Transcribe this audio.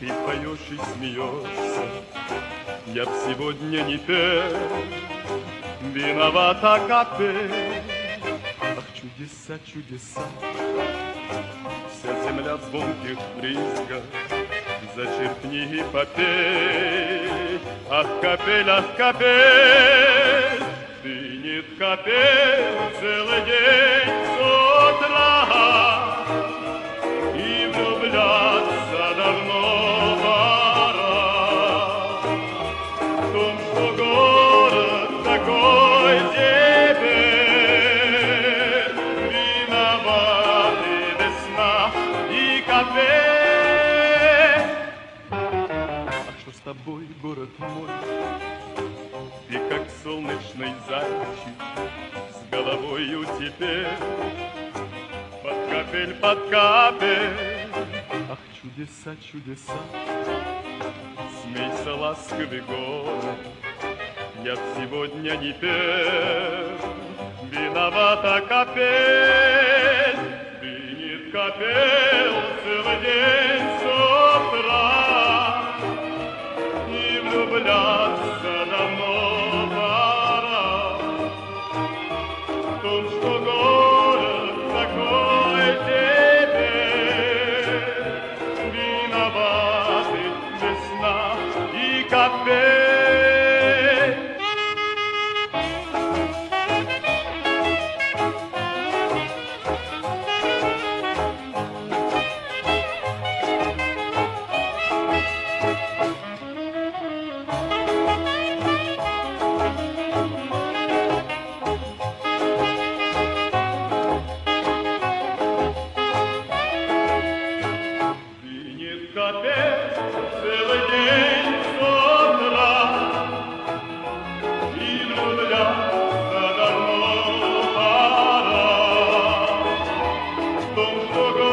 Ты поешь и смеешься, я б сегодня не пел, виновата капель. Ах, чудеса, чудеса, вся земля в звонких брызгах, зачерпни и попей. Ах, капель, стынет капель целый день с утра, и влюбляться давно пора. В том, что город такой теперь, виноваты весна и капель. А что с тобой, город мой? Ты как солнечный зайчик с головою теперь под капель. Ах, чудеса, чудеса, смейся, ласковый город, я б сегодня не пел, виновата капель. Стынет капель целый день с утра, и влюбляться давно пора. В том, что город такой теперь, виноваты весна и капель. Капель целый день с утра, и влюбляться давно пора. В том, что